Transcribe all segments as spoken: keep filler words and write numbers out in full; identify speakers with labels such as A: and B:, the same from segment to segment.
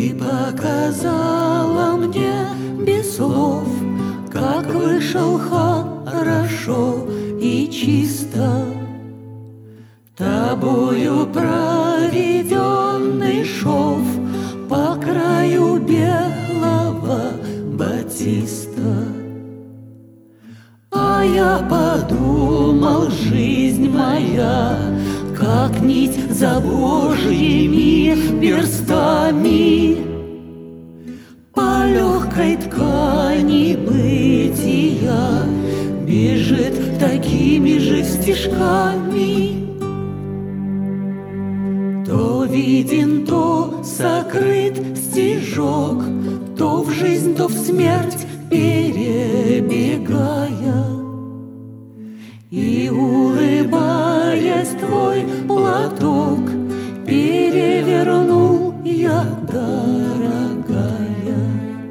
A: Ты показала мне без слов, как вышел хорошо и чисто. Тобою проведенный шов по краю белого батиста. А я подумал, жизнь моя, как нить за Божьими перстами, по легкой ткани бытия бежит такими же стежками. То виден, то сокрыт стежок, то в жизнь, то в смерть перебегая. И, улыбаясь, твой платок перевернул я, дорогая.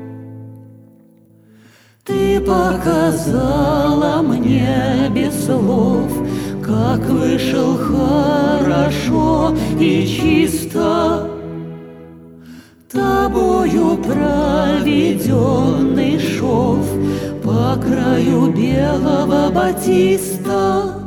A: Ты показала мне без слов, как вышел хорошо и чисто. Тобою проведенный шов по краю белого батиста.